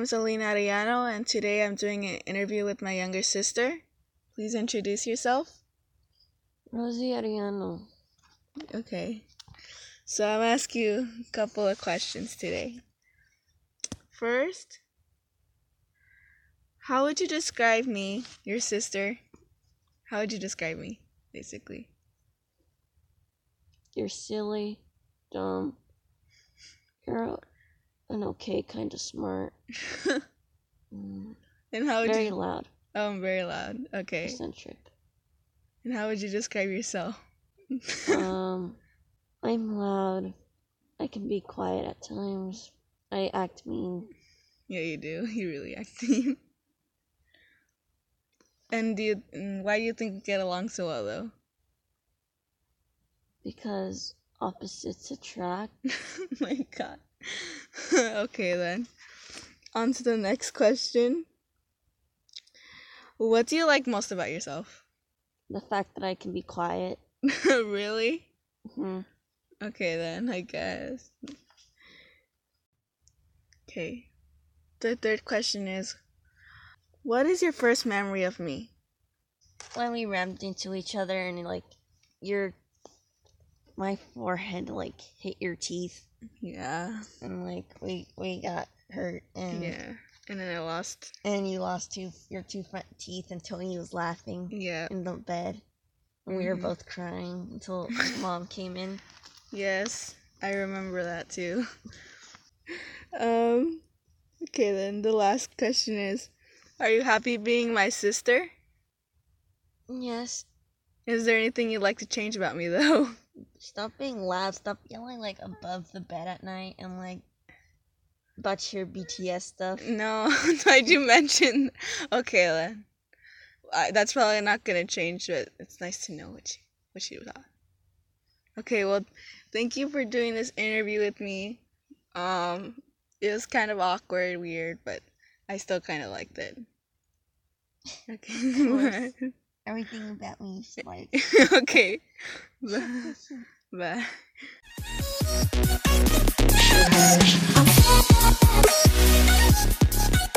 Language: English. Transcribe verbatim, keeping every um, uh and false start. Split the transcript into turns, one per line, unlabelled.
name is Alina Arellano, and today I'm doing an interview with my younger sister. Please introduce yourself.
Rosie Arellano.
Okay. So I'm asking you a couple of questions today. First, how would you describe me, your sister? How would you describe me, basically?
You're silly, dumb. You're an okay kind of smart. mm.
And how would
Very
you...
loud.
Oh, I'm very loud. Okay.
Eccentric.
And how would you describe yourself?
um, I'm loud. I can be quiet at times. I act mean.
Yeah, you do. You really act mean. And do you, and why do you think we get along so well, though?
Because opposites attract.
Oh my god. Okay, then. On to the next question. What do you like most about yourself?
The fact that I can be quiet.
Really?
Mm-hmm.
Okay, then, I guess. Okay. The third question is, what is your first memory of me?
When we rammed into each other and, like, your... my forehead, like, hit your teeth.
Yeah.
And, like, we, we got hurt. And
Yeah. And then I lost.
And you lost two your two front teeth, and Tony was laughing.
Yeah.
In the bed. And we were both crying until Mom came in.
Yes, I remember that too. um, okay then, the last question is, are you happy being my sister?
Yes.
Is there anything you'd like to change about me, though?
Stop being loud. Stop yelling, like, above the bed at night, and, like, about your B T S stuff.
No, why'd you mention? Okay then. I, that's probably not gonna change, but it's nice to know what you, what you thought. Okay, well, thank you for doing this interview with me. Um, it was kind of awkward, weird, but I still kind of liked it. Okay.
Everything about me is like.
Okay. Bye. Bye.